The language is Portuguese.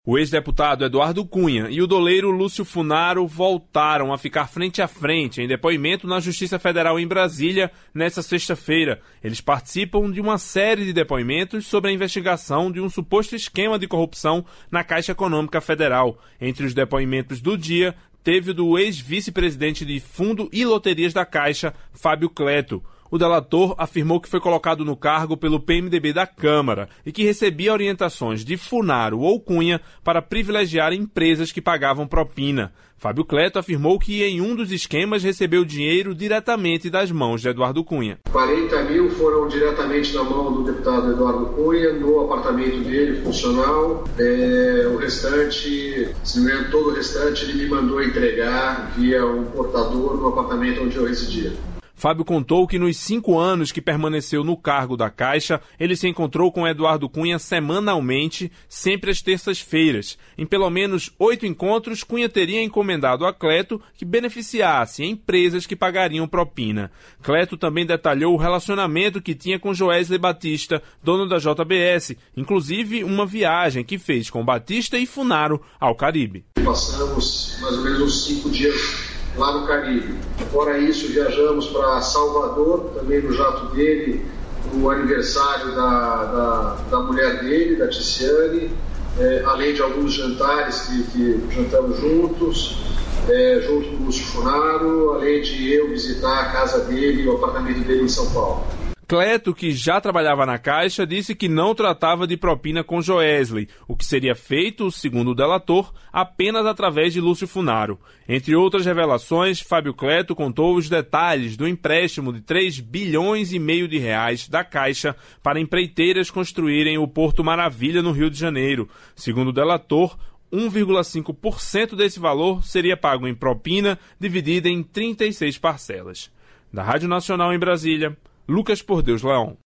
O ex-deputado Eduardo Cunha e o doleiro Lúcio Funaro voltaram a ficar frente a frente em depoimento na Justiça Federal em Brasília nesta sexta-feira. Eles participam de uma série de depoimentos sobre a investigação de um suposto esquema de corrupção na Caixa Econômica Federal. Entre os depoimentos do dia, teve o do ex-vice-presidente de Fundo e Loterias da Caixa, Fábio Cleto. O delator afirmou que foi colocado no cargo pelo PMDB da Câmara e que recebia orientações de Funaro ou Cunha para privilegiar empresas que pagavam propina. Fábio Cleto afirmou que em um dos esquemas recebeu dinheiro diretamente das mãos de Eduardo Cunha. 40 mil foram diretamente na mão do deputado Eduardo Cunha, no apartamento dele, funcional. O restante, se não me engano, todo o restante ele me mandou entregar via um portador no apartamento onde eu residia. Fábio contou que nos 5 anos que permaneceu no cargo da Caixa, ele se encontrou com Eduardo Cunha semanalmente, sempre às terças-feiras. Em pelo menos 8 encontros, Cunha teria encomendado a Cleto que beneficiasse empresas que pagariam propina. Cleto também detalhou o relacionamento que tinha com Joesley Batista, dono da JBS, inclusive uma viagem que fez com Batista e Funaro ao Caribe. Passamos mais ou menos uns 5 dias lá no Caribe. Fora isso, viajamos para Salvador, também no jato dele, no aniversário da mulher dele, da Ticiane, além de alguns jantares que jantamos juntos, junto com o Lúcio Funaro, além de eu visitar a casa dele e o apartamento dele em São Paulo. Cleto, que já trabalhava na Caixa, disse que não tratava de propina com Joesley, o que seria feito, segundo o delator, apenas através de Lúcio Funaro. Entre outras revelações, Fábio Cleto contou os detalhes do empréstimo de 3,5 bilhões de reais da Caixa para empreiteiras construírem o Porto Maravilha no Rio de Janeiro. Segundo o delator, 1,5% desse valor seria pago em propina, dividida em 36 parcelas. Da Rádio Nacional em Brasília, Lucas Por Deus Leão.